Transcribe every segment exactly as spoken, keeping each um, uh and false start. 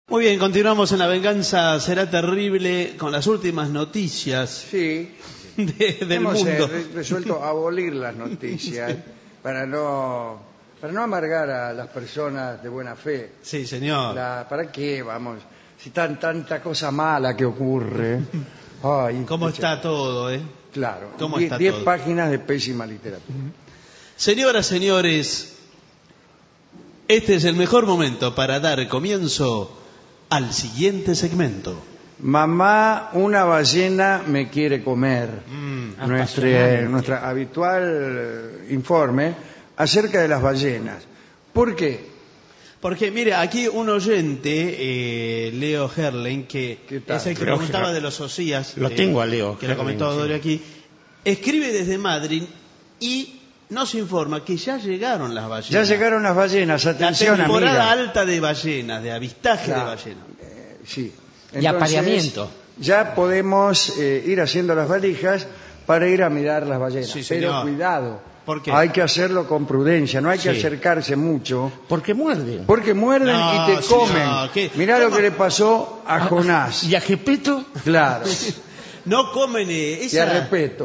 Muy bien, continuamos en La Venganza Será Terrible con las últimas noticias Sí, de- del hemos eh, mundo. re- resuelto abolir las noticias para no para no amargar a las personas de buena fe. Sí, señor. La- ¿Para qué vamos? Si tan tanta cosa mala que ocurre. Ay, ¿Cómo eche- está todo, eh? Claro, ¿Cómo die- está diez todo? páginas de pésima literatura. Señoras, señores, este es el mejor momento para dar comienzo al siguiente segmento. Mamá, una ballena me quiere comer. Mm, Nuestro, apasionante. nuestra habitual eh, informe acerca de las ballenas. ¿Por qué? Porque, mire, aquí un oyente, eh, Leo Herlen, que ¿Qué tal? es el que Leo preguntaba Herlen. de los osías. Lo tengo a Leo Que lo Herlen, comentó sí. Doria aquí. Escribe desde Madrid y nos informa que ya llegaron las ballenas. Ya llegaron las ballenas, La atención, temporada amiga. alta de ballenas, de avistaje Claro. de ballenas. Eh, sí. Y apareamiento. Ya podemos eh, ir haciendo las valijas para ir a mirar las ballenas. Sí, Pero señor. cuidado, ¿Por qué? hay que hacerlo con prudencia, no hay que Sí. acercarse mucho, Porque muerden. porque muerden No, y te señor, comen. ¿qué? Mirá lo ¿Cómo? que le pasó a Jonás. ¿Y a Gepeto? Claro, No comen eh, y esa... a respeto.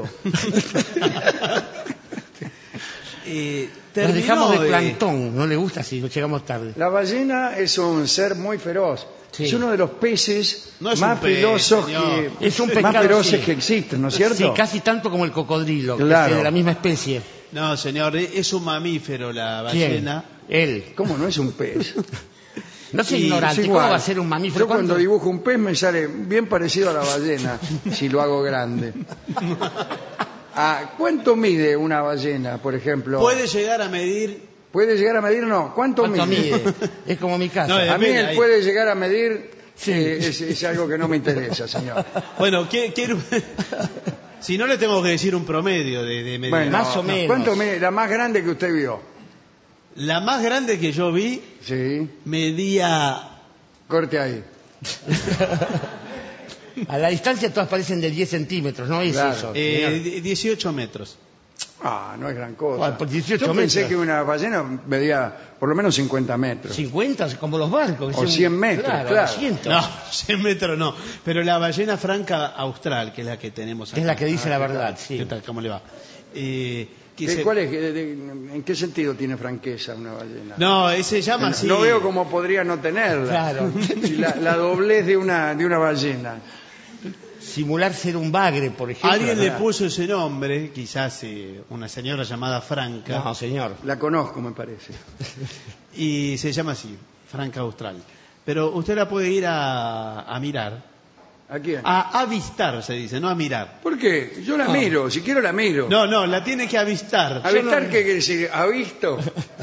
eh, Nos terminó, dejamos de eh, plantón. No le gusta si llegamos tarde. La ballena es un ser muy feroz. Sí. Es uno de los peces No es más un pez, filosos señor. que, Es un más pescado, feroces sí. que existen, ¿no es cierto? Sí, casi tanto como el cocodrilo, que Claro. es de la misma especie. No, señor, eh, es un mamífero la ¿Quién? ballena. Él. ¿Cómo no es un pez? No sea Y ignorante. Es ¿Cómo igual. va a ser un mamífero? Yo cuando ¿Cuándo? dibujo un pez me sale bien parecido a la ballena, si lo hago grande. Ah, ¿cuánto mide una ballena, por ejemplo? Puede llegar a medir... ¿Puede llegar a medir? No. ¿Cuánto, ¿Cuánto mide? mide? Es como mi casa. No, A mí Depende, el ahí. puede llegar a medir Sí. eh, es, es algo que no me interesa, señor. Bueno, ¿qué- quiero... si no le tengo que decir un promedio de, de medida. Bueno, Más o menos. ¿Cuánto mide? La más grande que usted vio. La más grande que yo vi Sí. medía... Corte ahí. A la distancia todas parecen de diez centímetros, ¿no es Claro. eso? eh, señor? di- dieciocho metros. Ah, no es gran cosa. Ah, por dieciocho Yo pensé metros. que una ballena medía por lo menos cincuenta metros. cincuenta, como los barcos. que O son- cien metros, claro. doscientos. No, cien metros no. Pero la ballena franca austral, que es la que tenemos acá. Es la que dice la ¿qué verdad, ¿Qué sí. tal? ¿Cómo le va? Eh, que ¿Qué- se- ¿Cuál es? ¿De- de- ¿En qué sentido tiene franqueza una ballena? No, ese se llama así. No veo cómo podría no tenerla. Claro. Si la, la doblez de una, de una ballena. Simular ser un bagre, por ejemplo. Alguien le ¿verdad? puso ese nombre, quizás eh, una señora llamada Franca, No, señor. La conozco, me parece. y se llama así, Franca Austral. Pero usted la puede ir a, a mirar, ¿A quién? a avistar se dice, no a mirar. ¿Por qué? Yo la No. miro, si quiero la miro. No, no, la tiene que avistar. ¿Avistar Yo no- qué quiere decir? ¿Avisto?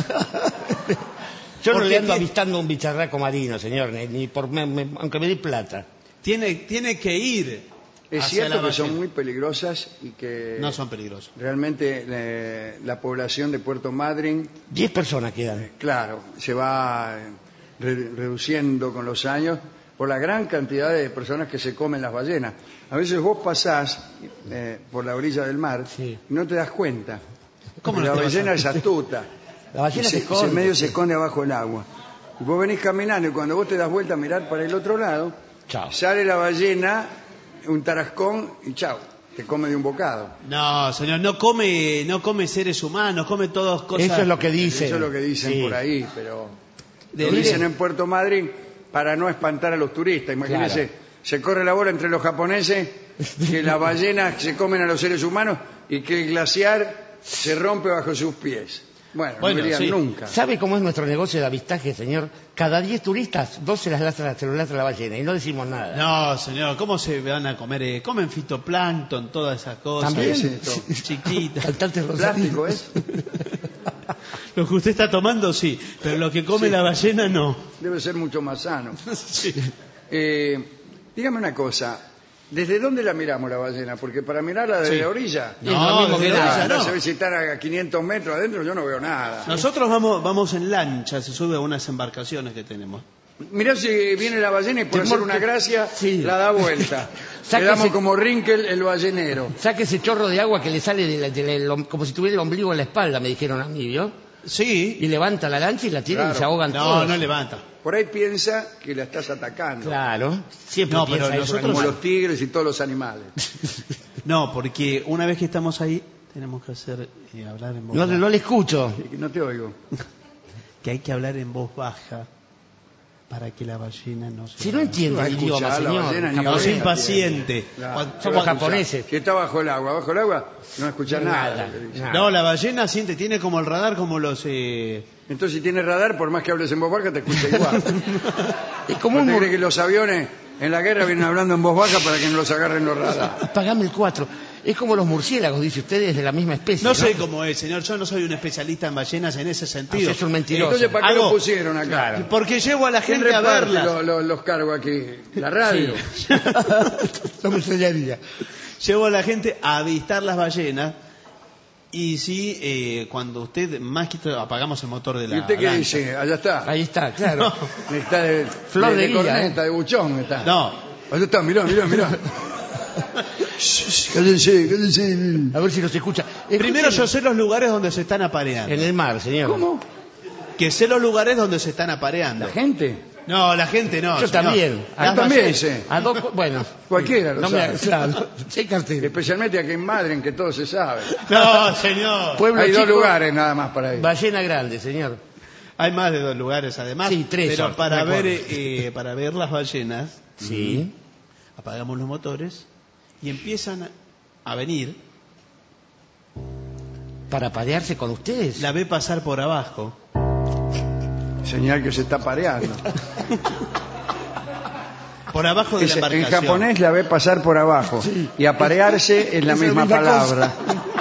Yo no Porque le ando tiene- avistando un bicharraco marino, señor, ni, ni por me- me- aunque me dé plata. Tiene, tiene que ir. Es hacia cierto la que son ballena. muy peligrosas y que No son peligrosos. realmente eh, la población de Puerto Madryn, Diez personas quedan. claro, se va eh, re- reduciendo con los años por la gran cantidad de personas que se comen las ballenas. A veces vos pasás eh, por la orilla del mar Sí. y no te das cuenta. ¿Cómo Porque no la te vas a- ballena es astuta. La ballena Y se se, esconde, se medio sí. se esconde abajo del agua. Y vos venís caminando y cuando vos te das vuelta a mirar para el otro lado, Chao. sale la ballena, un tarascón y chao, te come de un bocado. No, señor, no come, no come seres humanos, come todas cosas. Eso es lo que dice. Eso es lo que dicen Sí. por ahí, pero De- lo mire- dicen en Puerto Madryn para no espantar a los turistas. Imagínense, Claro. se corre la bola entre los japoneses que las ballenas se comen a los seres humanos y que el glaciar se rompe bajo sus pies. Bueno, Bueno, no verían sí. nunca. ¿Sabe cómo es nuestro negocio de avistaje, señor? Cada diez turistas, dos se las lastra, se los lastra la ballena y no decimos nada. No, señor, ¿cómo se van a comer? eh? Comen fitoplancton, todas esas cosas. ¿También? Sí, sí, todo. Chiquitas. Cantantes rosarinos. ¿Plástico es? Lo que usted está tomando, sí, pero lo que come Sí. la ballena, no. Debe ser mucho más sano. Sí. Eh, dígame una cosa, ¿desde dónde la miramos la ballena? Porque para mirarla desde Sí. la orilla, Es lo mismo desde que la nada, orilla, no no. se ve si están a quinientos metros adentro, yo no veo nada. Nosotros vamos, vamos en lancha, se sube a unas embarcaciones que tenemos. Mirá si viene la ballena y por Temor hacer una que- gracia Sí. la da vuelta. Sáquese- Quedamos como Rinkel el ballenero. Saque ese chorro de agua que le sale de la- de la- el om- como si tuviera el ombligo en la espalda, me dijeron a mí, ¿vio? Sí. Y levanta la lancha y la tira Claro. y se ahogan No, todos. no levanta. Por ahí piensa que la estás atacando. Claro, siempre No, piensa pero eso, nosotros- Como animal. los tigres y todos los animales. No, porque una vez que estamos ahí, tenemos que hacer eh, hablar en voz No, baja. no le escucho. No te oigo. Que hay que hablar en voz baja para que la ballena no se... Si no entiende Va a el idioma, escuchar la señor. ballena, ni No, japonés. soy oiga. impaciente. Claro. Cuando- ¿Qué Somos va a escuchar? japoneses. Si está bajo el agua, bajo el agua no escucha nada. Nada, lo que dice. nada. No, la ballena siente, tiene como el radar como los... eh, Entonces, si tienes radar, por más que hables en voz baja, te escucha igual. Es como ¿Usted un... cree que los aviones en la guerra vienen hablando en voz baja para que no los agarren los radares? Pagame el cuatro. Es como los murciélagos, dice usted, es de la misma especie. No No, sé cómo es, señor. Yo no soy un especialista en ballenas en ese Ah, sentido. es un mentiroso. Entonces, ¿para qué Hago- lo pusieron acá? Claro. Porque llevo a la ¿Quién gente a reparte verlas. lo- lo- los cargos aquí? ¿La radio? No me extrañaría. Llevo a la gente a avistar las ballenas. Y sí, eh, cuando usted más quito, apagamos el motor de la ¿Y usted qué lancha. dice? Allá está. Ahí está, claro. Está de, Flor de de, guía, corneta, de buchón está. No, Allá está, mirá, mirá, mirá. Cállense, cállense. A ver si nos escucha. primero yo Escúcheme. sé los lugares donde se están apareando. En el mar, señor. ¿Cómo? Que sé los lugares donde se están apareando. ¿La gente? No, la gente no. Yo señor. también. Yo Las también ballenas- sé. A dos, bueno. Cualquiera lo no me, sabe. claro, sí, cartel. Especialmente aquí en Madrid, en que todo se sabe. No, señor. Pueblo Hay chico, dos lugares nada más para ir. Ballena grande, señor. Hay más de dos lugares además. Sí, tres Pero son, para me ver, acuerdo. eh, para ver las ballenas, Sí. apagamos los motores y empiezan a venir. Para parearse con ustedes. La ve pasar por abajo. Señal que se está pareando. Por abajo de la Ese- en embarcación. japonés la ve pasar por abajo. Y aparearse es la Es la misma misma palabra.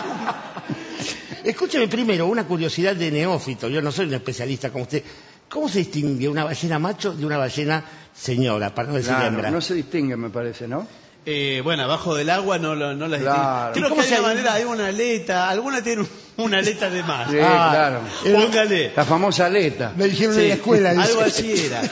Escúcheme primero, una curiosidad de neófito. Yo no soy un especialista como usted. ¿Cómo se distingue una ballena macho de una ballena señora, para no decir Claro, hembra? no se distingue, me parece, ¿no? Eh, bueno, abajo del agua no, lo- no las Claro. distingue. ¿Y Creo cómo que hay se una llama? manera, hay una aleta, alguna tiene un- una aleta de más. Sí, Ah, claro. eh, Póngale. La famosa aleta. Me dijeron Sí, en la escuela. dice. algo así era.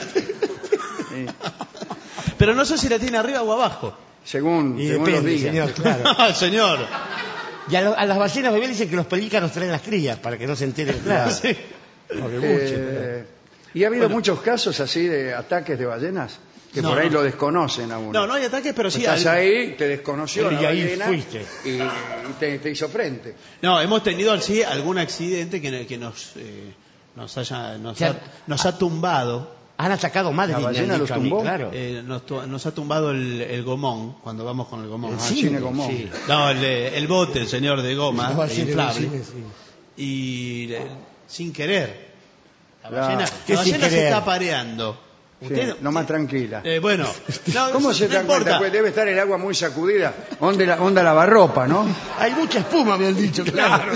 Sí. Pero no sé si la tiene arriba o abajo. Según, Y según los depende, días. señor, claro. No, señor. Y a, lo- a las ballenas bebés dicen que los pelícanos traen las crías para que no se enteren. Claro. Sí. Porque Eh, ¿Y ha habido muchos casos así de ataques de ballenas? Que No, por ahí no. lo desconocen aún. No, no hay ataques, pero sí Estás hay. ahí, te desconoció Y la ahí ballena fuiste. y, y te, te hizo frente. No, hemos tenido así algún accidente que, que nos, eh, nos, haya, nos, Que ha, ha- nos ha tumbado. Han atacado madres. ¿La me han ballena dicho los a mí, tumbó? Claro. Eh, nos, tu- nos ha tumbado el, el gomón cuando vamos con el gomón. Ah, cine Gomón. sí. No, el, el bote, el señor de goma, La ballena inflable. del cine, sí. Y eh, sin querer. La Claro. ballena, ¿Qué la sin ballena se querer? está apareando. Sí, Usted, no más tranquila. eh, bueno, no, ¿Cómo eso se no dan cuenta? importa. Pues debe estar el agua muy sacudida. Onda, la, onda lavarropa, ¿no? Hay mucha espuma, me han dicho. Claro.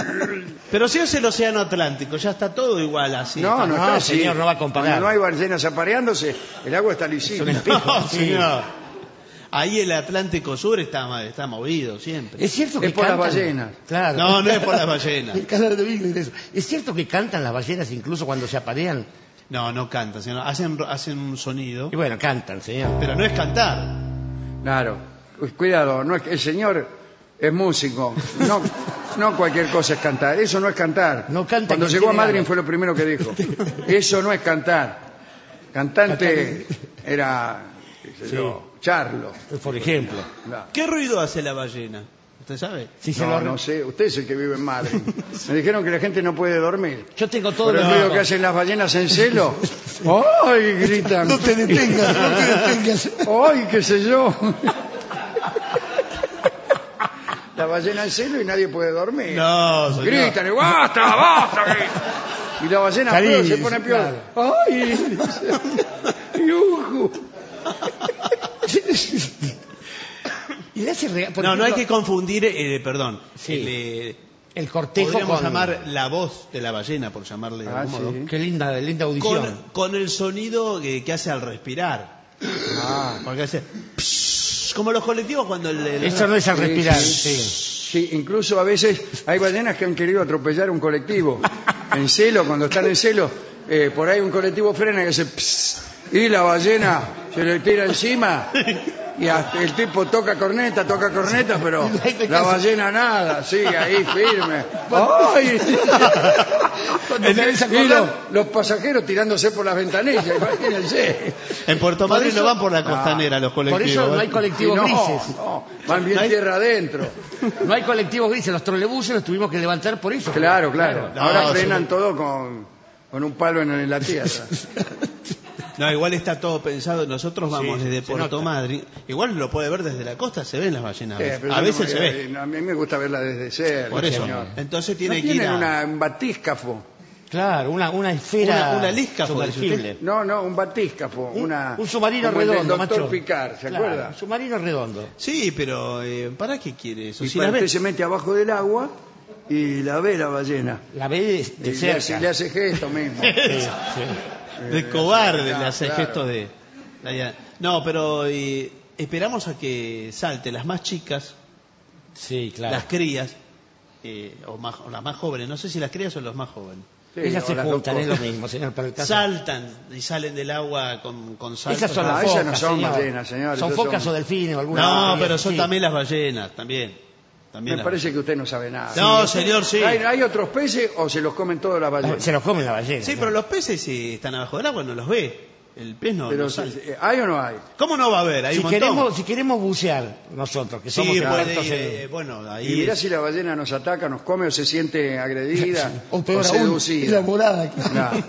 Pero si es el océano Atlántico, ya está todo igual así. no, no, no, está así. señor, no va a comparar. Cuando no hay ballenas apareándose, el agua está lisita. No, Sí. señor. Ahí el Atlántico Sur está, está movido siempre. Es cierto que Es por las cantan- ballenas. Claro. No, no es por las ballenas. El canal de Bigler, eso. Es cierto que cantan las ballenas incluso cuando se aparean. No, no cantan, sino hacen, hacen un sonido. Y bueno, cantan, señor. Pero no es cantar. Claro. Uy, cuidado, no es que el señor es músico. No, no cualquier cosa es cantar. Eso no es cantar. No canta Cuando quien llegó a tiene Madrid ganas. fue lo primero que dijo. Eso no es cantar. Cantante era, qué sé Sí. yo, Charlo. Por ejemplo. No, ¿Qué ruido hace la ballena? ¿Usted sabe? Si se no, lo- no sé. Usted es el que vive en Madrid. Me dijeron que la gente no puede dormir. Yo tengo todo Por el lo ruido que hacen las ballenas en celo. ¡Ay! Gritan. No te detengas, no te detengas. ¡Ay! ¿Qué sé yo? La ballena en celo y nadie puede dormir. No, señor. Gritan, y, ¡basta, basta! gritan. Y la ballena Cariño, peor, se pone peor. ¡Ay! ¡Yujú! Y le hace rega- por No, no hay ejemplo, que confundir, eh, perdón, Sí. el, eh, el cortejo podríamos con... llamar la voz de la ballena, por llamarle de Ah, algún modo, sí. Qué linda, linda audición. con, con el sonido que, que hace al respirar. Ah, Porque hace psh, como los colectivos cuando el, el- Eso no es al sí, respirar, sí. sí. Sí, incluso a veces hay ballenas que han querido atropellar un colectivo. En celo, cuando están en celo, eh, por ahí un colectivo frena y hace pss, y la ballena se le tira encima y hasta el tipo toca corneta, toca corneta, pero la ballena nada, sigue ahí firme. ¡Ay! Cuando En me el- ves Y acordar- los, los pasajeros tirándose por las ventanillas, imagínense. En Puerto Por Madryn eso- no van por la costanera los Por colectivos. eso no hay ¿eh? Y colectivos no, grises. no, van bien ¿No hay? tierra adentro. No hay colectivos grises. Los trolebuses los tuvimos que levantar por eso. Claro, claro. No, Ahora sí. frenan todo con, con un palo en, en la tierra. No, igual está todo pensado. Nosotros vamos Sí, desde se Puerto nota. Madryn. Igual lo puede ver desde la costa, se ven las ballenas. Eh, pero a yo veces no se voy ve. A mí me gusta verla desde cerca. Por eso. señor. Entonces ¿No tiene que ir tienen a... una, un batíscafo? Claro, una, una esfera Una- una líscafo, sumergible. No, no, un batíscafo. Un, una, un submarino como el del redondo, doctor macho. Picard, ¿se Claro, acuerda? un submarino redondo. Sí, pero eh, ¿para qué quiere eso? Y Si para la usted ve... se mete abajo del agua y la ve la ballena. La ve de, de Y le, cerca. hace, le hace gesto mismo. Sí, sí. De cobarde Claro, le hace claro. gestos de... No, pero eh, esperamos a que salte las más chicas, Sí, claro. las crías, eh, o, más, o las más jóvenes. No sé si las crías o los más jóvenes. Sí, Ellas o se las dos juntan, es lo cosas. mismo, señor. Para el caso. Saltan y salen del agua con, con saltos. Esas son Ah, las esas focas, no son señor. ballenas, señor, Son esas focas son- o delfines o alguna. No, cosa pero así. son también las ballenas, también. también Me las- parece que usted no sabe nada. No, señor, sí. ¿Hay, hay otros peces o se los comen todas las ballenas? Se los come la ballena. Sí, pero los peces si están abajo del agua no los ve. El pez no, Pero, no sale. eh, ¿hay o no hay? ¿Cómo no va a haber? Hay si un montón. queremos, si queremos bucear nosotros, que somos Sí, puede expertos ir, en- eh, bueno, Y ahí mirá es- si la ballena nos ataca, nos come o se siente agredida o peor o aún, seducida. enamorada. Claro.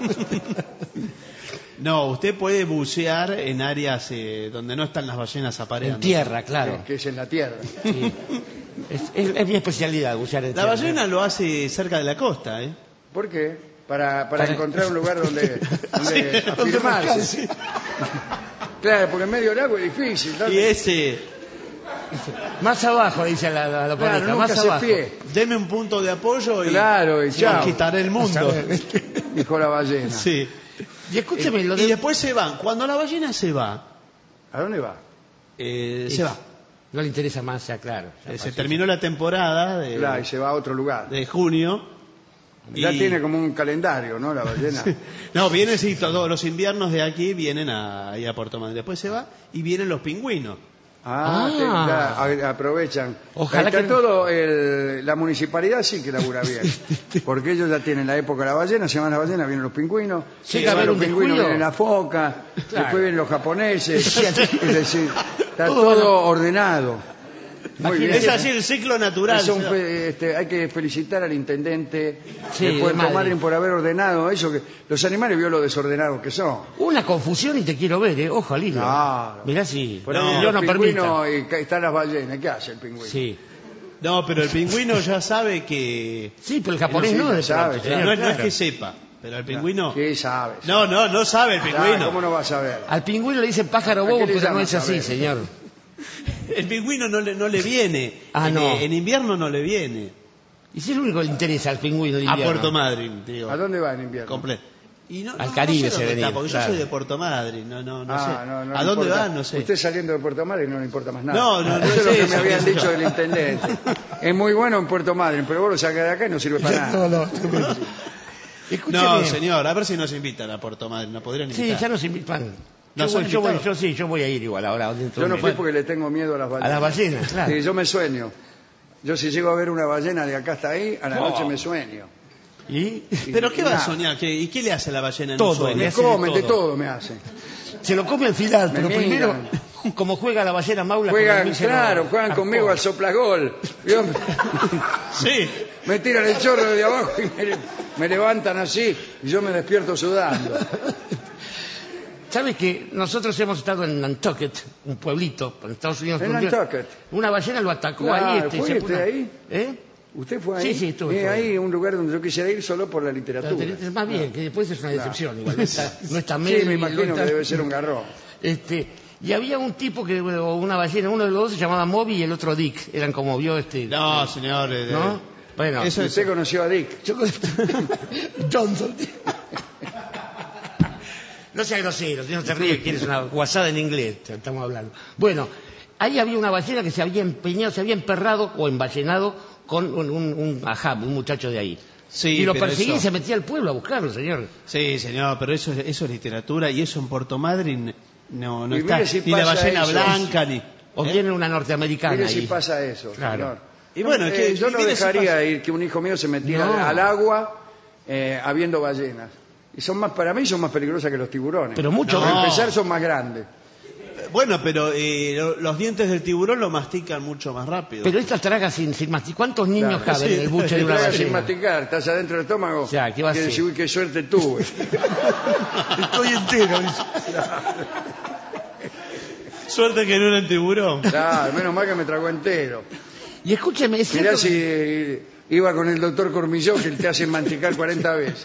No, usted puede bucear en áreas eh, donde no están las ballenas apareando. En tierra, claro. Que es en la tierra. Sí. Es, es- es mi especialidad, bucear en La tierra. ballena lo hace cerca de la costa, ¿eh? ¿Por qué? Para, para Para- encontrar un lugar donde, donde Sí, afirmarse. Claro, porque en medio del agua es difícil. ¿no? Y ese, Más abajo, dice la, la, la Claro, pareja, nunca más se abajo. pie. deme un punto de apoyo y Claro, y chao. conquistaré el mundo. Dijo la ballena. Sí. Y escúcheme, lo Y de... después se van. Cuando la ballena se va, ¿A dónde va? eh, Sí. se va. No le interesa más, ya claro. ya Eh, se pasó. terminó la temporada de, Claro, y se va a otro lugar. de junio. Ya y- tiene como un calendario, ¿no? La ballena. No, vienen, sí, todos los inviernos de aquí vienen a, ahí a Puerto Madryn. Después se va y vienen los pingüinos. Ah, Ah. te- claro, a- aprovechan. Ojalá Está que- todo, el- la municipalidad sí que labura bien. Porque ellos ya tienen la época de la ballena, se van las ballenas, vienen los pingüinos. Sí, se que van haber los un pingüinos, descuido. vienen la foca, Claro. después vienen los japoneses. Sí, es decir, está Todo todo ordenado. Muy bien. Es así el ciclo natural. Es un señor. fe- este, hay que felicitar al intendente Sí, de de Puerto Madrid. Madryn por haber ordenado eso. Que los animales vio lo desordenados que son. Una confusión y te quiero ver, ¿eh? Ojo al hilo. Claro. Mirá si Por No, ahí yo los no permito. pingüinos y ca- están las ballenas. ¿Qué hace el pingüino? Sí. No, pero el pingüino ya sabe que... Sí, pero el japonés Sí, no, ya de sabe, pronto, claro. señor, no, no es claro. que sepa, pero el pingüino... ¿Qué sabes? No, no, no sabe el Ah, pingüino. ¿Cómo no va a saber? Al pingüino le dicen pájaro ¿A qué bobo, le pero no llaman es así, saber? señor. El pingüino no le, no le viene. Ah, en, no. en invierno no le viene. Y si es lo único que le interesa al pingüino de A invierno. Puerto Madryn, digo. ¿A dónde va en invierno? Completo. Y no, Al no, Caribe no sé se dónde venía, está, porque claro. yo soy de Puerto Madryn, no, no, no Ah, sé. no, no ¿A le dónde importa. va? No sé. Usted saliendo de Puerto Madryn no le importa más nada. No, no, no Eso es es lo que eso, me habían qué sé dicho yo. del intendente. Es muy bueno en Puerto Madryn, pero vos lo sacás de acá y no sirve para nada. No, no. Escúcheme. No, señor, a ver si nos invitan a Puerto Madryn, nos podrían Sí, invitar. ya nos invitan. ¿Nos Yo, voy, han yo, voy, invitado? yo sí, yo voy a ir igual ahora. dentro Yo de no un fui mes. porque le tengo miedo a las A ballenas. las ballenas, claro. Sí, yo me sueño. Yo si llego a ver una ballena de acá hasta ahí, a la Oh. noche me sueño. ¿Y? ¿Pero qué va a Nada. soñar? ¿Qué- ¿Y qué le hace a la ballena en Todo, un sueño? le Me hace de comen, de todo. todo me hacen. Se lo come al final, Me pero miran. primero, como juega la ballena maula... Juegan, con el mísero claro, juegan arpón. conmigo al soplagol. Yo- Sí. Me tiran el chorro de abajo y me, me levantan así y yo me despierto sudando. ¿Sabes que nosotros hemos estado en Nantucket, un pueblito, en Estados Unidos? ¿En un día- Nantucket? Una ballena lo atacó Claro, ahí. Este, y ¿fue se usted puso- ahí? ¿Eh? ¿Usted fue ahí? Sí, sí, estuve, Eh, estuve. ahí un lugar donde yo quisiera ir solo por la literatura. Es más bien, que después es una decepción igual. No está, no está Sí, Melville, me no imagino está- que debe ser un garrón. Este, y había un tipo que, o una ballena, uno de los dos se llamaba Moby y el otro Dick. Eran como vio este. No, señor. eh, ¿No? Bueno, Eso es- Usted conoció a Dick. yo con- Johnson. No sea grosero, si no te ríes, quieres una guasada en inglés, te estamos hablando. Bueno, ahí había una ballena que se había empeñado, se había emperrado o emballenado con un, un, un ajab, un muchacho de ahí. Sí, y lo pero perseguía eso- y se metía al pueblo a buscarlo, señor. Sí, señor, pero eso, es- eso es literatura y eso en Puerto Madryn no, no Y está. mire si Ni la pasa ballena eso. blanca, ni... O ¿eh? viene una norteamericana Mire si ahí. pasa eso, Claro. señor. Y bueno, es que- Eh, yo no mire si dejaría pasa. ir que un hijo mío se metiera No. al agua eh, habiendo ballenas. Y son más, para mí son más peligrosas que los tiburones. Pero mucho. Para No. empezar son más grandes. Bueno, pero eh, lo- los dientes del tiburón lo mastican mucho más rápido. Pero esta traga sin, sin masticar. ¿Cuántos niños Claro, caben sí. en el buche de una Tragas sin ballena? masticar, estás adentro del estómago. Ya, ¿qué va a quiere hacer? decir, uy, qué suerte tuve. Estoy entero. dice. Suerte que no era el tiburón. Claro, menos mal que me tragó entero. Y escúcheme, es Mirá cierto si que- eh, iba con el doctor Cormilló, que te hace masticar cuarenta veces.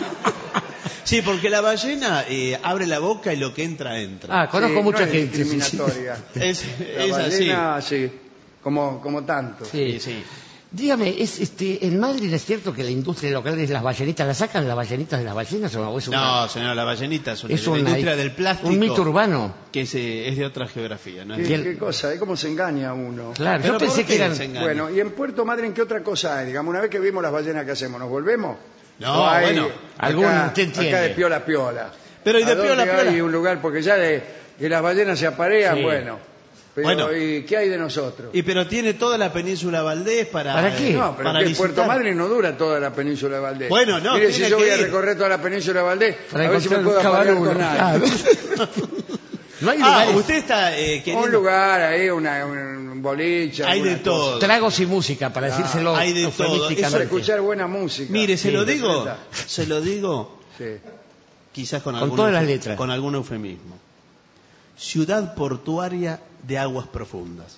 Sí, porque la ballena eh, abre la boca y lo que entra, entra. Ah, conozco Sí, mucha no es gente. sí, sí. discriminatoria. Es, La es así. ballena, sí, como, como tanto. Sí. Sí, sí. Dígame, es, este, ¿en Madrid es cierto que la industria local de las ballenitas, la sacan las ballenitas de las ballenas o es una, No, señor, la ballenita es una, es la una- industria del plástico. un mito urbano? Que es, eh, es de otra geografía, ¿no? ¿Qué, Y el- qué cosa? ¿eh? ¿Cómo se engaña uno? Claro, Pero yo pensé ¿por que qué eran... se engaña? Bueno, ¿y en Puerto Madryn qué otra cosa hay? Digamos, una vez que vimos las ballenas, ¿qué hacemos? ¿Nos volvemos? No, ¿O hay bueno, algún- acá, usted entiende. acá de piola a piola. Pero ¿y de ¿A dónde piola a piola? hay un lugar? Porque ya de que las ballenas se aparean, Sí. bueno. Pero, Bueno. ¿y qué hay de nosotros? Y pero tiene toda la península Valdés para... ¿Para qué? eh, No, pero para que visitar. Puerto Madryn no dura toda la península de Valdés. Bueno, no, Mire, tiene si yo que voy a ir. recorrer toda la península de Valdés, Para a ver si me encontrar puedo un aparear caballo, con claro. alguien. No hay Ah, lugares, usted está eh, queriendo... Un lugar ahí, una, un boliche. Hay de alguna todo. cosa. tragos y música, para decírselo hay de todo. Para eufemísticamente. escuchar buena música. Mire, se Sí, lo digo, interpreta. se lo digo, Sí. quizás con, Con algún todas las euf- letras. con algún eufemismo. Ciudad portuaria de aguas profundas.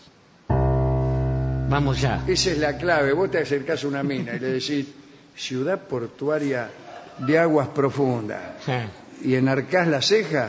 Vamos ya. Esa es la clave. Vos te acercás a una mina y le decís, ciudad portuaria de aguas profundas. Ja. Y enarcás la ceja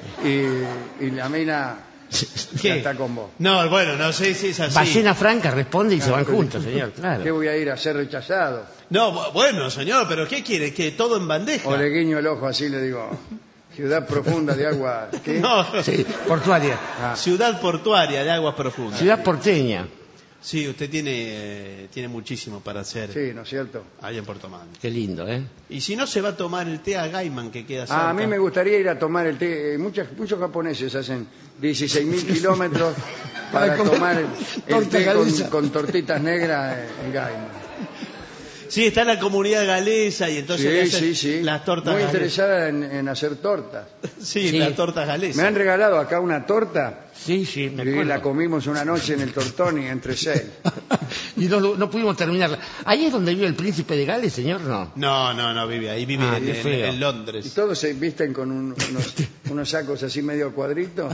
y, y la mina ya está con vos. No, bueno, no sé si es así. Ballena Franca responde y se van Claro, juntos, señor, ¿Qué claro. voy a ir a ser rechazado? No, bu- bueno, señor, pero ¿qué quiere? ¿Que todo en bandeja? O le guiño el ojo así le digo, ciudad profunda de agua. ¿Qué? No, Sí, portuaria. Ah, ciudad portuaria de aguas profundas. Ciudad porteña. Sí, usted tiene, eh, tiene muchísimo para hacer sí, ¿no es cierto? ahí en Puerto Madryn. Qué lindo, ¿eh? Y si no, se va a tomar el té a Gaiman, que queda cerca. Ah, a mí me gustaría ir a tomar el té. Eh, muchas- muchos japoneses hacen dieciséis mil kilómetros para Para comer tomar el, el torta té con, galesa. con tortitas negras en Gaiman. Sí, está la comunidad galesa y entonces le Sí, hacen sí, sí. las tortas Muy galesas. interesada en, en hacer tortas. Sí, Sí. las tortas galesas. Me han regalado acá una torta Sí, sí, me y la acuerdo. comimos una noche en el Tortoni entre seis. Y no, no pudimos terminarla. ¿Ahí es donde vive el príncipe de Gales, señor? No. No, no, no vive ahí, vive Ah, en, qué en- feo. en Y Londres. todos se visten con un- unos, unos sacos así medio cuadritos.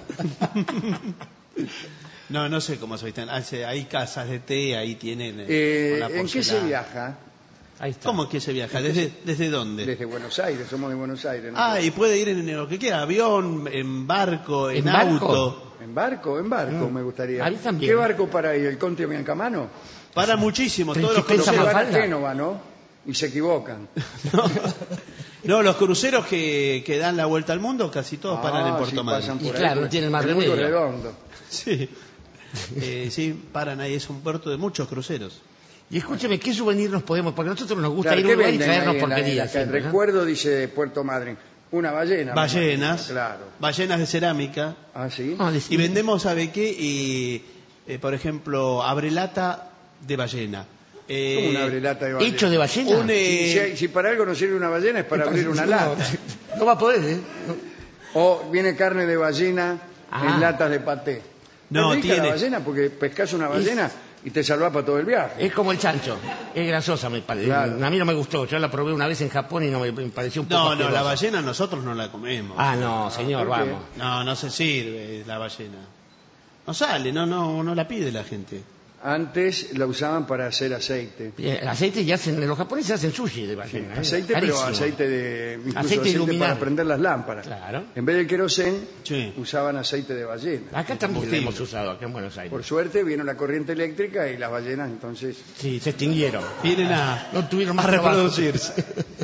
No, no sé cómo se visten. Hace- Hay casas de té, ahí tienen. eh, Eh, con la ¿En qué se porcelana. viaja? Ahí está. ¿Cómo que se viaja? ¿Desde, desde dónde? Desde Buenos Aires, somos de Buenos Aires. ¿no? Ah, y puede ir en lo que quiera, avión, en barco, en, ¿En barco? auto. ¿En barco? En barco, Mm. me gustaría. A mí también. ¿Qué barco para ahí? ¿El Conte Biancamano? Para muchísimo, todos los Principesa Se cruceros. van a Mafalda. Génova, ¿no? Y se equivocan. No, no, los cruceros que, que dan la vuelta al mundo casi todos paran Ah, en Puerto sí, Madryn. pasan Y por ahí, claro, pues, no tienen más el mundo remedio. redondo. Sí. Eh, sí, paran ahí, es un puerto de muchos cruceros. Y escúcheme, ¿qué souvenir nos podemos? Porque a nosotros nos gusta Claro, ir a ¿qué un lugar y venden traernos ahí en la- en la porquerías. calle? siempre, ¿no? Recuerdo, dice Puerto Madryn, una ballena. me Ballenas, imagino. Claro. ballenas de cerámica. Ah, sí. No, les- Y vendemos, ¿sabe qué? Y, eh, por ejemplo, abrelata de ballena. Eh, Como una abrelata de ballena. ¿Hecho de ballena? Un, eh, Si, si hay- si para algo no sirve una ballena es para abrir una lata. No va a poder, ¿eh? O viene carne de ballena Ah. en latas de paté. No, es rica tiene- la ballena porque pescas una ballena y te salvás para todo el viaje. Es como el chancho. Es grasosa, me parece. Claro. A mí no me gustó. Yo la probé una vez en Japón y no me, me pareció un poco No, no, la asquerosa. ballena nosotros no la comemos. Ah, no, señor, ¿por qué? vamos. No, no se sirve la ballena. No sale, no, no, no la pide la gente. Antes la usaban para hacer aceite. Bien, El aceite ya hacen, los japoneses hacen sushi de ballena. ¿eh? Aceite, Carísimo. pero aceite de incluso Aceite aceite, iluminado. para prender las lámparas. Claro. En vez del querosén, Sí. usaban aceite de ballena. Acá también lo combustible. hemos usado, acá en Buenos Aires. Por suerte vino la corriente eléctrica y las ballenas entonces... Sí, se extinguieron. Vienen a, No tuvieron más a trabajo. reproducirse.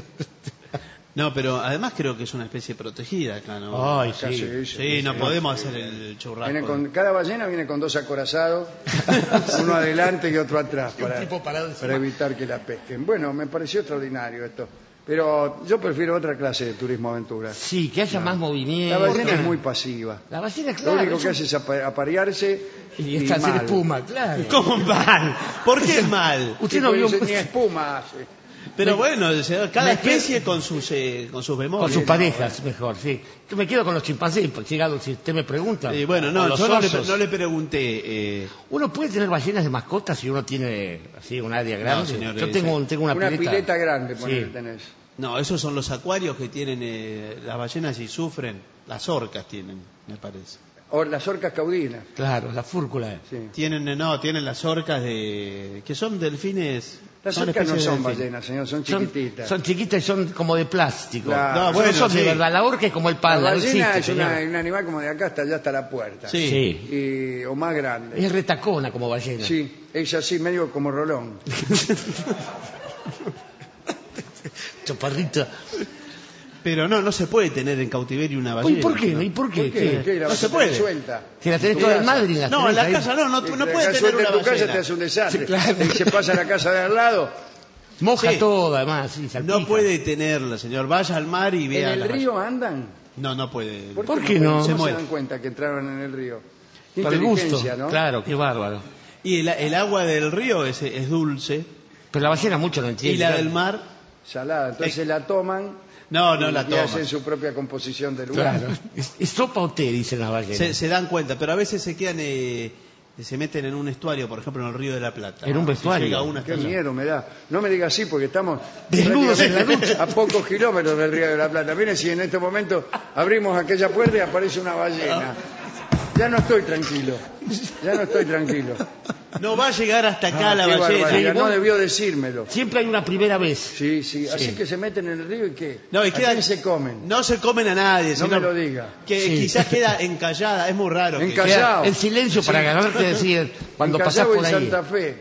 No, pero además creo que es una especie protegida acá, ¿no? Ay, Acá sí. sí, Sí, no podemos hacer el churrasco. Viene con, cada ballena viene con dos acorazados, uno adelante y otro atrás, Y un para, tipo parado encima. para evitar que la pesquen. Bueno, me pareció extraordinario esto. Pero yo prefiero otra clase de turismo aventura. Sí, que haya más La movimiento. ballena es muy pasiva. La ballena, Lo claro. único es que un- hace es apa- aparearse Y y, está hacer mal. espuma, claro. ¿Cómo mal? ¿Por qué mal? Usted Sí, no porque vio... dice, ni espuma hace. Pero Me- bueno, señor, cada me- especie con sus eh, con sus Con memorias. sus parejas, mejor, sí. Yo me quedo con los chimpancés, porque llegado, si usted me pregunta. Y bueno, o no, los yo no le, osos. no le pregunté. eh, Uno puede tener ballenas de mascotas si uno tiene así un área grande. señor, Yo ese- tengo, un- tengo una, Una pileta grande, ponele, Sí. tenés. no, esos son los acuarios que tienen eh, las ballenas y sufren. Las orcas tienen, me parece. O las orcas caudinas. Claro, la fúrcula. Sí. Tienen, eh, no, tienen las orcas de que son delfines. Las son orcas no especies de son delfín. ballenas, señor, son Son, chiquititas. son chiquitas y son como de plástico. Claro. No, No, bueno, son de sí. verdad. La orca es como el La panda, no ballena existe, es una- señor. un animal como de acá hasta allá hasta la puerta. Sí. Sí. Y, o más grande. Es retacona como ballena. Sí, es así, medio como Rolón. Chaparrita. Pero no, no se puede tener en cautiverio una ¿Y ballena. por qué? ¿no? ¿Y por qué? ¿Por qué? ¿Qué? ¿Qué? La No vas se a tener puede. suelta. Que la tenés Tu toda en casa. Madrid. La No, tenés en la ahí. casa no, no, Si no te puede dejas tener suelta una en tu casa ballena. te hace un desastre. Sí, claro. Y se pasa a la casa de al lado. Moja Sí. todo, además. Sí, salpica. No puede tenerla, señor. Vaya al mar y ¿En vea. el las río andan? ballenas. No, no puede. ¿Por qué no? ¿Cómo Se se, muere. dan cuenta que entraron en el río? Qué Por el gusto. inteligencia, ¿no? Claro, qué bárbaro. Y el, el agua del río es, es dulce. Pero la ballena mucho no entiende. Y la claro. del mar. Salada. Entonces la toman No, no y, la y toman. hacen su propia composición del lugar. Claro. ¿Es, es sopa o té? Dicen las ballenas. Se, se dan cuenta, pero a veces se quedan. Eh, se meten en un estuario, por ejemplo, en el río de la Plata. En un Si vestuario. llega una hasta Qué allá. miedo me da. No me diga así porque estamos Desnudos en la prácticamente a pocos kilómetros del Río de la Plata. Miren si en este momento abrimos aquella puerta y aparece una ballena. Ya no estoy tranquilo. Ya no estoy tranquilo. No va a llegar hasta acá Ah, la qué ballena. barbaridad. Sí, No vos- debió decírmelo. Siempre hay una primera vez. Sí, sí. Así que se meten en el río y ¿qué? No, y ¿A queda- quién se comen? No se comen a nadie. No sino me lo diga. Que Sí. quizás queda encallada. Es muy raro. que- Encallada. Queda el silencio para ganarte decir cuando En pasás Callao por y ahí. Santa Fe.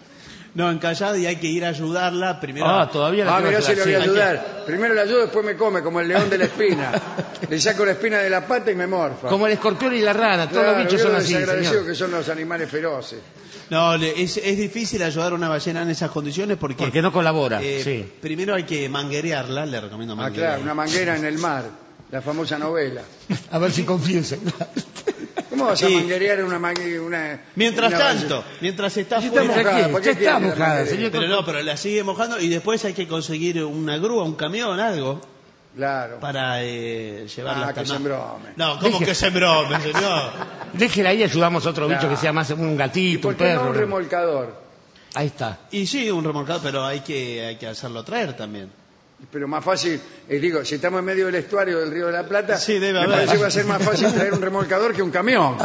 No, encallada y hay que ir a ayudarla. Primero. Ah, todavía la Ah, tengo mirá que si le voy a hacer. ayudar. Primero le ayudo, después me come, como el león de la espina. Le saco la espina de la pata y me morfa. Como el escorpión y la rana, todos Claro, los bichos vio son lo así, desagradecidos señor. que son los animales feroces. No, le- es, es difícil ayudar a una ballena en esas condiciones porque. Porque no colabora, eh, sí. Primero hay que manguerearla. Le recomiendo Ah, manguerearla. claro, una manguera en el mar. La famosa novela. A ver si confiesa. ¿Cómo vas Sí. a manguerear una manguera? Una, Mientras una tanto, ballena? mientras está Si está fuera. mojada, ¿Qué? ¿por qué Ya está quiere que la mojada, mangueree? señor. Pero no, pero la sigue mojando y después hay que conseguir una grúa, un camión, algo Claro. para eh, llevarla Ah, hasta que no. se embrome. No, ¿cómo Deje- que se embrome, señor? Déjela ahí y ayudamos a otro bicho Claro. que sea más un ¿Y gatito, por un qué no perro. un remolcador? Ahí está. Y sí, un remolcado, pero hay que hay que hacerlo traer también. Pero más fácil, eh, digo, si estamos en medio del estuario del Río de la Plata, Sí, debe me haber. parece que va a ser más fácil traer un remolcador que un camión.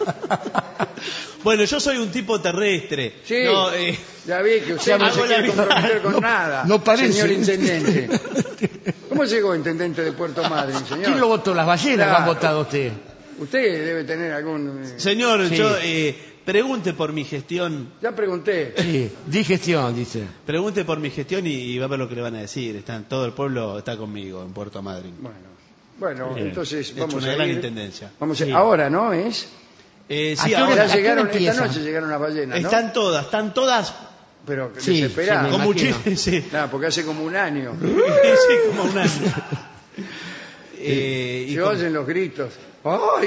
Bueno, yo soy un tipo terrestre. Sí, No, eh, ya vi que usted no hago se la quiere vida. comprometer con No- nada, no parece. señor intendente. ¿Cómo llegó intendente de Puerto Madryn, señor? ¿Quién lo votó? Las ballenas lo han Claro. votado a usted. Usted debe tener algún... eh, señor, Sí. yo eh, pregunte por mi gestión, Ya pregunté. Sí, digestión, dice. pregunte por mi gestión y, y va a ver lo que le van a decir. Están, todo el pueblo está conmigo en Puerto Madryn. Bueno, bueno, Bien. entonces He hecho vamos una a gran ir. intendencia. Vamos a Sí. Ahora, ¿no? Es. Eh, ¿A sí, qué hora ahora Ya ¿a qué llegaron, hora esta empieza? noche llegaron las ballenas, ¿no? están todas, están todas Pero Sí, desesperadas. sí, con me imagino. muchísimo. Sí. Nada, porque hace como un año. Sí, como un año. Eh, y Se con- oyen los gritos. ¡Ay!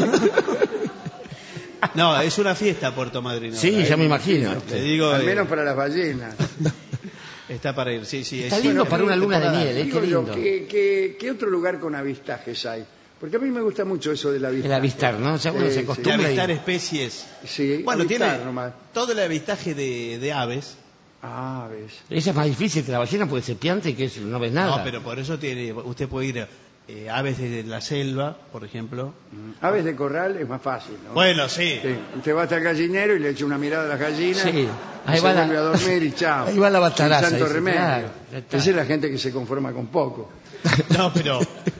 No, es una fiesta Puerto Madryn. Sí, ahora, ya eh. me imagino. Te digo, Al eh, menos para las ballenas. está para ir. Sí, sí, Está es- lindo bueno, para una luna de temporada. miel, ¿eh? Digo Qué yo, lindo. ¿qué, qué, qué otro lugar con avistajes hay? Porque a mí me gusta mucho eso del avistaje. El avistar, ¿no? Ya uno Sí, se sí. De acostumbra. y- avistar especies. Sí, Bueno, avistar tiene nomás. todo el avistaje de, de aves. Ah, ves. Esa es más difícil que la ballena porque se pianta y que es- no ves nada. No, pero por eso tiene, usted puede ir eh, aves de la selva, por ejemplo. Aves de corral es más fácil, ¿no? Bueno, sí. Sí, usted va hasta el gallinero y le echa una mirada a las gallinas. Sí. Y Ahí se va la- vuelve a dormir y chao. Ahí va la bataraza, Sin santo dice, remedio. claro, ya está. Esa es la gente que se conforma con poco. No, pero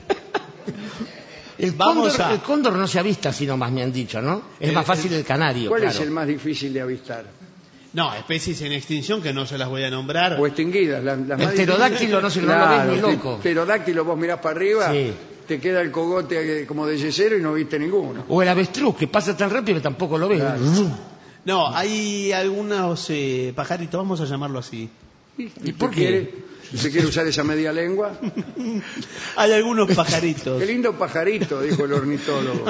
El, Vamos cóndor, a- el cóndor no se avista, sino más me han dicho, ¿no? Es El- más fácil el- el canario, ¿Cuál claro. es el más difícil de avistar? no, especies en extinción que no se las voy a nombrar. O extinguidas. Las, las El más pterodáctilo difíciles. no se- no lo ves Claro, ni el loco. pterodáctilo vos mirás para arriba, Sí. te queda el cogote eh, como de yesero y no viste ninguno. O el avestruz, que pasa tan rápido que tampoco lo ves. Claro. No, hay algunos eh, pajaritos, vamos a llamarlo así. ¿Y por por qué? quiere? ¿Se quiere usar esa media lengua? Hay algunos pajaritos. Qué lindo pajarito, dijo el ornitólogo.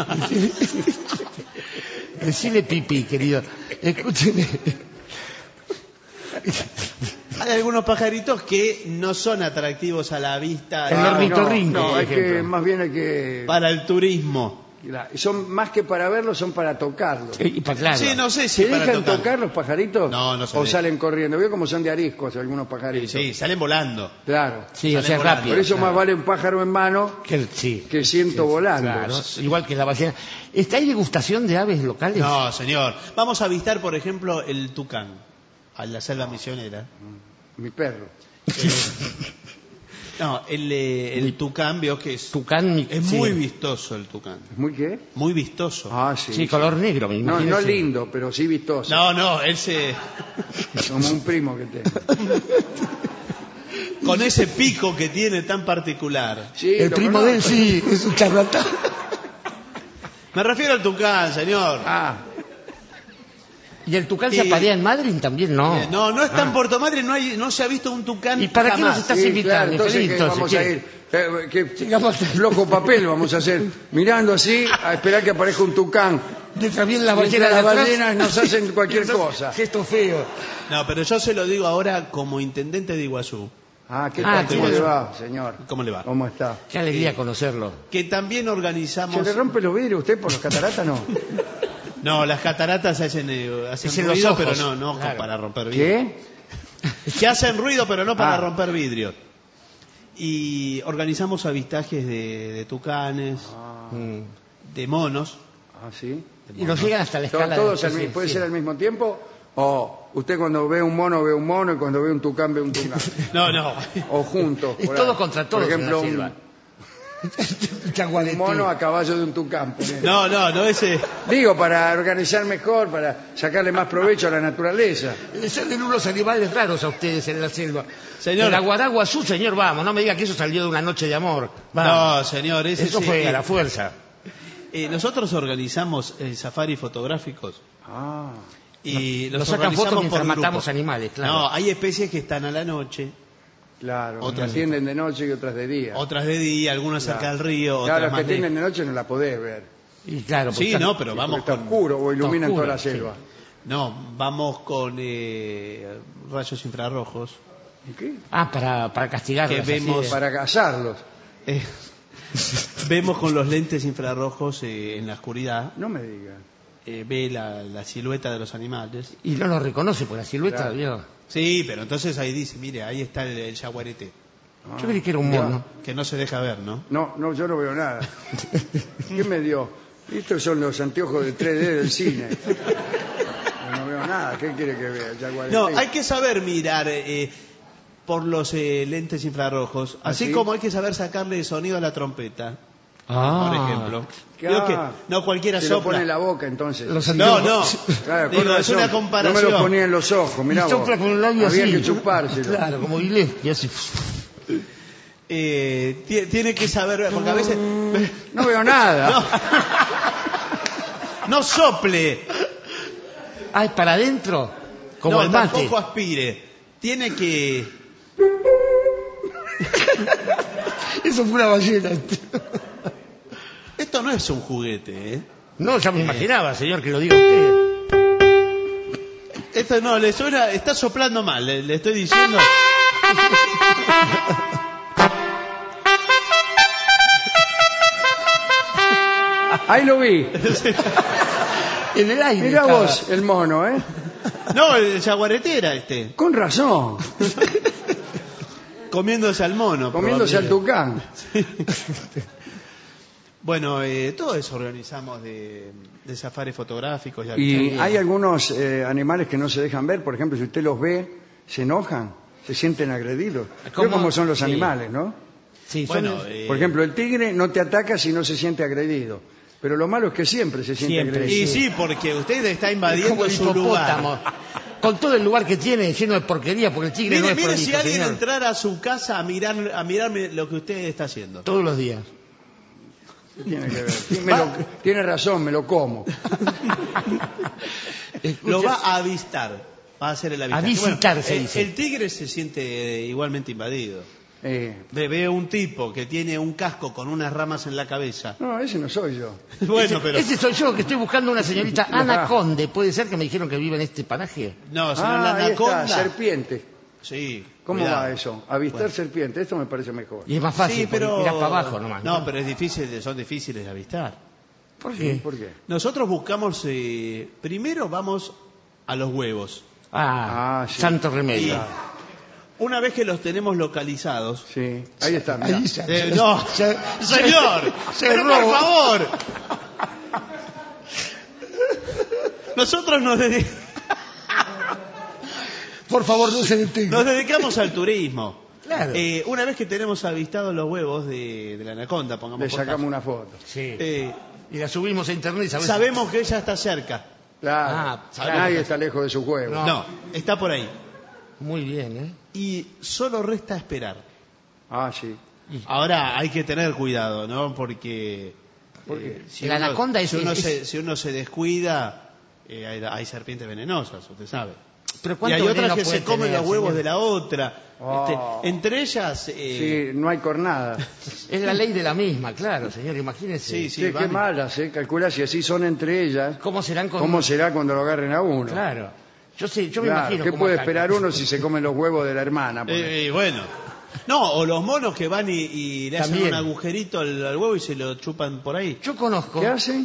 Decile pipí, querido. Escúcheme. Hay algunos pajaritos que no son atractivos a la vista. El digamos, ornitorrinco, No, no, por hay que, ejemplo. más bien hay que... para el turismo. Son más que para verlos, son para tocarlos. Y, y pa- claro. Sí, no sé si ¿Se para dejan tocar. tocar los pajaritos? No, no se ¿O dejan. salen corriendo? Veo como son de ariscos algunos pajaritos. Sí, salen volando. Claro. Sí, o Salen sea, volando. rápido. Por eso claro. más vale un pájaro en mano Que, sí. que ciento volando. Claro, igual que la ballena. ¿Está ahí degustación de aves locales? No, señor. Vamos a avistar, por ejemplo, el tucán, a la selva misionera. Mi perro. No, el, eh, el tucán, veo que es, Tucán. mi- es sí. muy vistoso el tucán. ¿Muy qué? Muy vistoso. Ah, sí. Sí, color negro, me No, imagino. no sí. lindo, pero sí vistoso. No, no, él se... Como un primo que tengo. Con ese pico que tiene tan particular. Sí, El lo primo conozco. de él sí, es un charlatán. Me refiero al tucán, señor. Ah, ¿Y el tucán Y- se aparea en Madrid? También no. Eh, No, no está en Ah. Puerto Madryn, no, hay, no se ha visto un tucán ¿Y para qué jamás. nos estás sí, invitando? claro, entonces Feliz, que entonces, vamos a ¿qué? ir. Eh, que Sigamos. flojo papel vamos a hacer. Mirando así, a esperar que aparezca un tucán. Mientras viene la Mientras ballena de las atrás. ballenas nos hacen cualquier cosa. Gesto feo. No, pero yo se lo digo ahora como intendente de Iguazú, Ah, ¿qué Ah, tal? qué ¿Cómo le bueno. va, señor? ¿Cómo le va? ¿Cómo está? Qué alegría conocerlo. que también ¿Se organizamos... le rompe los vidrios a usted por las cataratas? No. No, las cataratas hacen, eh, hacen Es en los ruido, ojos. pero no, no Claro. para romper vidrio. ¿Qué? Que hacen ruido, pero no para Ah. romper vidrio. Y organizamos avistajes de, de tucanes, Mm. de monos. Ah, sí. Y nos llegan hasta la To- escala ¿Todos de... al mi- sí, puede sí. ser al mismo tiempo? ¿O usted cuando ve un mono ve un mono y cuando ve un tucán ve un tucán? No, no. ¿O juntos? Es por todo ahí? contra todos Por ejemplo, en la un, un Chaguareté. mono a caballo de un tucán. ponele. No, no, no ese. Digo, para organizar mejor, para sacarle más provecho a la naturaleza. Le salen unos animales raros a ustedes en la selva. Señor. El aguaraguazú, señor, vamos. No me diga que eso salió de una noche de amor. Vamos. No, señor, ese Eso sí, fue eh, a la fuerza. eh, nosotros organizamos eh, safaris fotográficos Ah, y Nos los sacan organizamos fotos mientras por matamos grupos. animales, claro. No, hay especies que están a la noche, claro. Otras- que atienden de noche y otras de día. otras de día, algunas cerca Claro. del río, Claro, otras las que más atienden lejos. de noche no la podés ver. Y claro, Sí, pues, no, pero vamos Porque está con, oscuro o iluminan oscuro, toda la sí. selva. no, vamos con eh, rayos infrarrojos. ¿Y qué? Ah, para, para castigarlos. Que así vemos- de- Para cazarlos. Eh, vemos con los lentes infrarrojos eh, en la oscuridad, No me diga. eh, ve la, la silueta de los animales. Y no lo reconoce por la silueta, Claro. ¿vio? Sí, pero entonces ahí dice, mire, ahí está el, el jaguarete, Yo creí que era un Ya. mono. que no se deja ver, ¿no? No, no, yo no veo nada. ¿Qué me dio? Estos son los anteojos de tres D del cine. Yo no veo nada. ¿Qué quiere que vea? Jaguarete. No, hay que saber mirar eh, por los eh, lentes infrarrojos, así ¿Ah, sí? como hay que saber sacarle sonido a la trompeta, Ah. por ejemplo. ¿Qué? Digo que Ah, no cualquiera se lo sopla. pone en la boca entonces. Los No, no. anteojos. Claro, con Digo, es razón. una No comparación. me lo ponía en los ojos, mirá Y vos. sopla con el labio Había así. que chupárselo. Claro, como Gillespie, y así. Eh, ti- tiene que saber, porque a veces... No veo nada. No, no sople, Ah, ¿es para adentro? Como no, el mate. tampoco aspire. Tiene que... Eso fue una ballena. Esto no es un juguete, ¿eh? No, ya me imaginaba, señor, que lo diga usted. Esto no, le suena, está soplando mal, le, le estoy diciendo. Ahí lo vi. En el aire. Mirá estaba. vos, el mono, ¿eh? No, el jaguarete era este, Con razón. comiéndose al mono. Comiéndose al probablemente. tucán. Bueno, eh, todo eso organizamos de, de safaris fotográficos. Y, Y avistajes. hay algunos eh, animales que no se dejan ver. Por ejemplo, si usted los ve, se enojan, se sienten agredidos. ¿Cómo? Creo cómo son los Sí. animales, ¿no? Sí, son- Bueno, eh, Por ejemplo, el tigre no te ataca si no se siente agredido. Pero lo malo es que siempre se siente Siempre, agredido. y sí, porque usted está es invadiendo como el su lugar. hipopótamo. Con todo el lugar que tiene lleno de porquería, porque el tigre no Mire, es mire prolijo, si alguien señor. entrara a su casa a mirar a mirarme lo que usted está haciendo. Todos los días. ¿Qué tiene que ver? Sí, me lo- tiene razón, me lo como. Lo va a avistar. Va a hacer el avistaje. A visitar, Bueno, se el, dice. el tigre se siente eh, igualmente invadido. Eh, Ve, ve un tipo que tiene un casco con unas ramas en la cabeza. no, ese no soy yo. Bueno, pero... Ese soy yo, que estoy buscando una señorita Ana Conde. ¿Puede ser que me dijeron que vive en este paraje? No, señor, Ah, la ahí está, anaconda. serpiente. Sí. ¿Cómo cuidado. va eso? Avistar Bueno. serpientes, esto me parece mejor. Y es más fácil, Sí, pero... porque tirás para abajo nomás. No, pero es difícil, son difíciles de avistar. ¿Por qué? ¿Por qué? Nosotros buscamos, eh, primero vamos a los huevos. Ah, Ah, sí. santo remedio. Y una vez que los tenemos localizados... Sí, ahí está, mirá. Ahí se- Eh, no, se- señor, se pero robó. por favor. Nosotros nos, dedi- Por favor, no se detenga. nos dedicamos al turismo. Claro. Eh, una vez que tenemos avistados los huevos de, de la anaconda, pongamos Le por sacamos caso, una foto. Sí. eh, Y la subimos a internet y sabes. sabemos que ella está cerca. Claro, Ah, sabemos nadie que- está lejos de su juego. No. No, está por ahí. Muy bien, ¿eh? Y solo resta esperar. Ah, sí. Ahora hay que tener cuidado, ¿no? Porque eh, si, La uno, anaconda es- si, uno es- se, si uno se descuida, eh, hay, hay serpientes venenosas, usted sabe. Pero Y ¿cuánto hay otras veneno que puede se comen tener, los huevos señor? de la otra. Oh. Este, entre ellas... eh, Sí, no hay cornada. Es la ley de la misma, claro, señor. Imagínese. Sí, sí. Sí, qué van- malas, ¿eh? Calcula si así son entre ellas. ¿Cómo serán con.? ¿Cómo será cuando lo agarren a uno? Claro. Yo sé, yo me Claro, imagino. ¿qué cómo puede atacan. esperar uno si se comen los huevos de la hermana? por ejemplo? eh, eh, bueno. No, o los monos que van y, y le hacen También. un agujerito al, al huevo y se lo chupan por ahí. Yo conozco. ¿Qué hacen?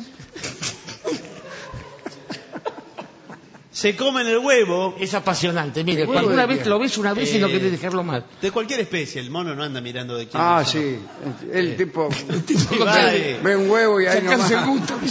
Se comen el huevo Es apasionante. Mire, ¿Huevo cuando de una vez quién? lo ves una vez y no Eh, querés dejarlo más. de cualquier especie. El mono no anda mirando de quién Ah, es. sí. El tipo Y va, eh, ve un huevo y ahí Sacarse el nomás. gusto.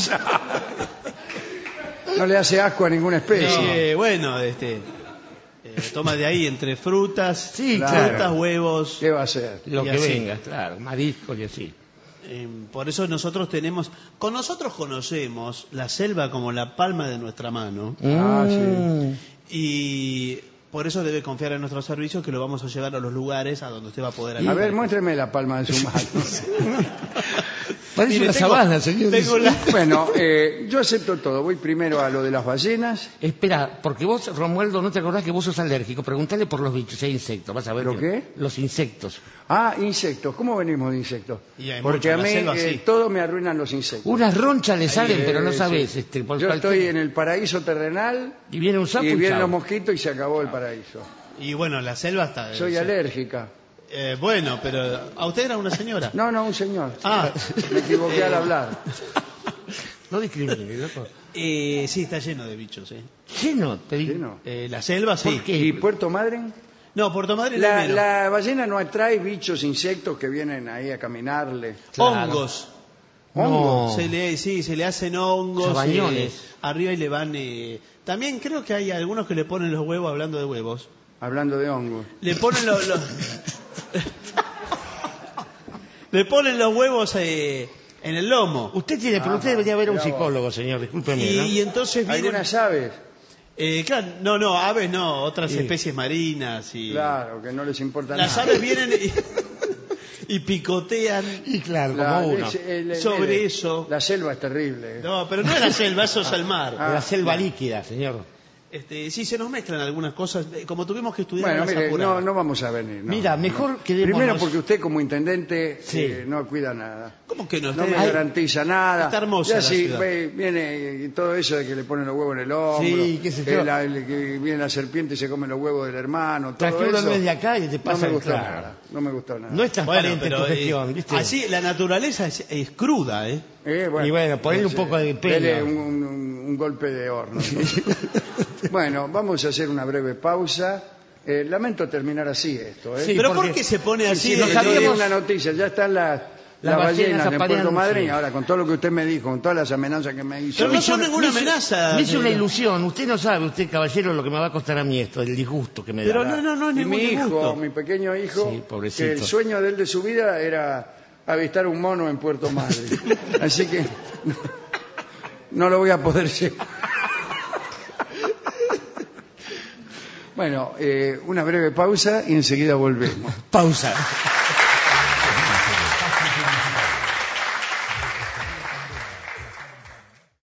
No le hace asco a ninguna especie. eh, bueno, este, eh, toma de ahí entre frutas, Sí, Claro. frutas, huevos. ¿Qué va a hacer? Lo Y que así. venga, claro. Mariscos y así. Eh, por eso nosotros tenemos, con nosotros conocemos la selva como la palma de nuestra mano Ah, sí. Mm. y por eso debe confiar en nuestros servicios que lo vamos a llevar a los lugares a donde usted va a poder A habitar. ver, muéstreme la palma de su mano. Parece Mire, una tengo- sabana, señor. tengo la- Bueno, eh, yo acepto todo. Voy primero a lo de las ballenas. Espera, porque vos, Romualdo, no te acordás que vos sos alérgico. Preguntale por los bichos e insectos. Vas a ver. ¿Pero que- qué? Los insectos. Ah, insectos. ¿Cómo venimos de insectos? Y hay Porque mucho, a la mí selva, eh, sí. todo me arruinan los insectos. Unas ronchas le salen, Eh, pero no sí. sabés. Este, por Yo cualquier- estoy en el paraíso terrenal Y viene un sapo y y, vienen chao. los mosquitos y se acabó el paraíso. Y bueno, la selva está... Soy sí. alérgica. Eh, bueno, pero ¿a usted era una señora? No, no, un señor. Ah, Me equivoqué al hablar. No discrimines, loco. eh, sí, está lleno de bichos, ¿eh? Lleno, te digo. ¿Sí, no? Eh, la selva, sí. ¿Por qué? ¿Y Puerto Madryn? No, Puerto Madryn La, es menos. la ballena no atrae bichos, insectos que vienen ahí a caminarle. Claro. Hongos. No. Se le, sí, se le hacen hongos. Chabañones. eh, arriba y le van... eh, también creo que hay algunos que le ponen los huevos, hablando de huevos. Hablando de hongos. Le ponen los... los- le ponen los huevos eh, en el lomo. Usted tiene, pero Ah, usted debería ver a un mirá vos. psicólogo, señor. Discúlpeme. Y, ¿no? y entonces vienen... Algunas aves, Eh, claro, no, no, aves no, otras Sí. especies marinas. Y claro, que no les importa las nada. aves vienen y, y picotean. Y claro, La- como uno. es- el- el- Sobre el- eso. La selva es terrible. No, pero no es la selva, eso es el mar. Ah, la selva bien. líquida, señor. Este, sí, se nos mezclan algunas cosas, eh, como tuvimos que estudiar Bueno, las mire, apuradas. no, no vamos a venir. no. Mira, mejor No. quedémonos- Primero porque usted como intendente Sí. eh, no cuida nada. ¿Cómo que no? No Usted- me garantiza nada. Está hermosa Ya la si ciudad. ve- viene todo eso de que le ponen los huevos en el hombro, Sí, qué sé que, yo. la- el- que viene la serpiente y se come los huevos del hermano, todo Tras que uno eso. no es de acá y te no pasa me el gustó claro. nada. No me gustó nada. No es Bueno, transparente pero tu eh, gestión, ¿viste? así la naturaleza es, es cruda, ¿eh? Eh, Y bueno, ponele un entonces, poco de pelo. dele un, un- un golpe de horno. Bueno, vamos a hacer una breve pausa. Eh, lamento terminar así esto. ¿eh? Sí, Pero porque- ¿por qué se pone así? si no Eh, Yo di sabíamos- una noticia, ya están las, Las las ballenas ballenas en Puerto aparean, Madryn. sí. Ahora, con todo lo que usted me dijo, con todas las amenazas que me hizo. Pero no son Me ninguna hizo- amenaza. Me hizo una señor. ilusión. Usted no sabe, usted, caballero, lo que me va a costar a mí esto, el disgusto que me da. Pero no, no, no es Y ningún mi hijo, disgusto. mi pequeño hijo, Sí, pobrecito. que el sueño de él de su vida era avistar un mono en Puerto Madryn. Así que no, no lo voy a poder llevar. Bueno, eh, una breve pausa y enseguida volvemos. Pausa.